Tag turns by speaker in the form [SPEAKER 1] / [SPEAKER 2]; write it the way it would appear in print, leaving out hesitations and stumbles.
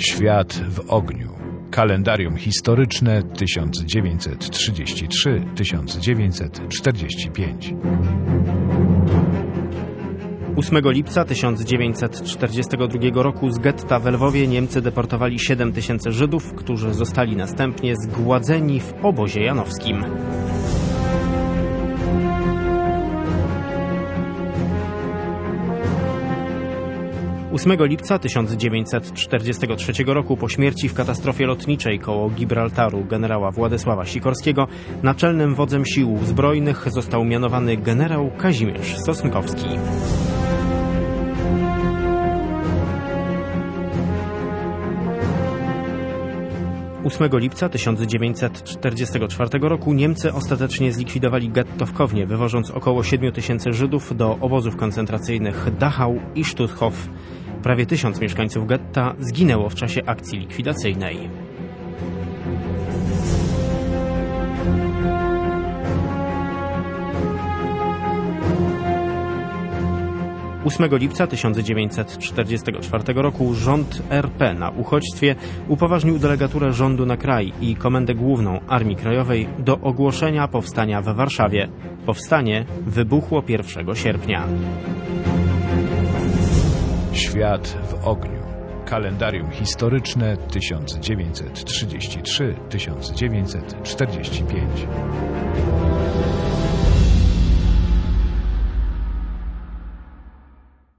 [SPEAKER 1] Świat w ogniu. Kalendarium historyczne 1933-1945.
[SPEAKER 2] 8 lipca 1942 roku z getta w Lwowie Niemcy deportowali 7 tysięcy Żydów, którzy zostali następnie zgładzeni w obozie janowskim. Ósmego lipca 1943 roku po śmierci w katastrofie lotniczej koło Gibraltaru generała Władysława Sikorskiego naczelnym wodzem sił zbrojnych został mianowany generał Kazimierz Sosnkowski. 8 lipca 1944 roku Niemcy ostatecznie zlikwidowali getto w Kownie, wywożąc około 7 tysięcy Żydów do obozów koncentracyjnych Dachau i Stutthof. Prawie 1000 mieszkańców getta zginęło w czasie akcji likwidacyjnej. 8 lipca 1944 roku rząd RP na uchodźstwie upoważnił delegaturę rządu na kraj i Komendę Główną Armii Krajowej do ogłoszenia powstania w Warszawie. Powstanie wybuchło 1 sierpnia.
[SPEAKER 1] Świat w ogniu. Kalendarium historyczne 1933-1945.